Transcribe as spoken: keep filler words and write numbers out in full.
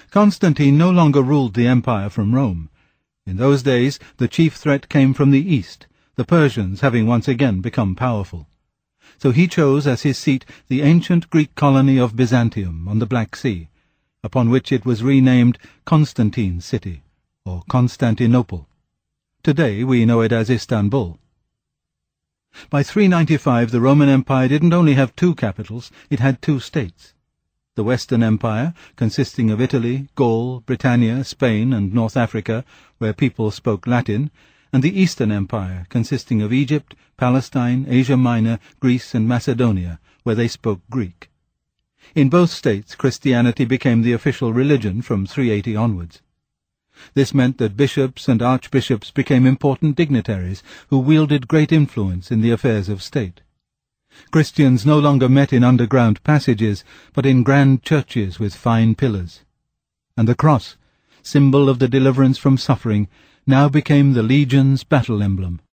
Constantine no longer ruled the empire from Rome. In those days the chief threat came from the east, the Persians having once again become powerful. So he chose as his seat the ancient Greek colony of Byzantium on the Black Sea, upon which it was renamed Constantine's city, or Constantinople. Today we know it as Istanbul. By three ninety-five the Roman Empire didn't only have two capitals, it had two states. The Western Empire, consisting of Italy, Gaul, Britannia, Spain, and North Africa, where people spoke Latin, and the Eastern Empire, consisting of Egypt, Palestine, Asia Minor, Greece, and Macedonia, where they spoke Greek. In both states Christianity became the official religion from three eighty onwards. This meant that bishops and archbishops became important dignitaries who wielded great influence in the affairs of state. Christians no longer met in underground passages, but in grand churches with fine pillars. And the cross, symbol of the deliverance from suffering, now became the legion's battle emblem.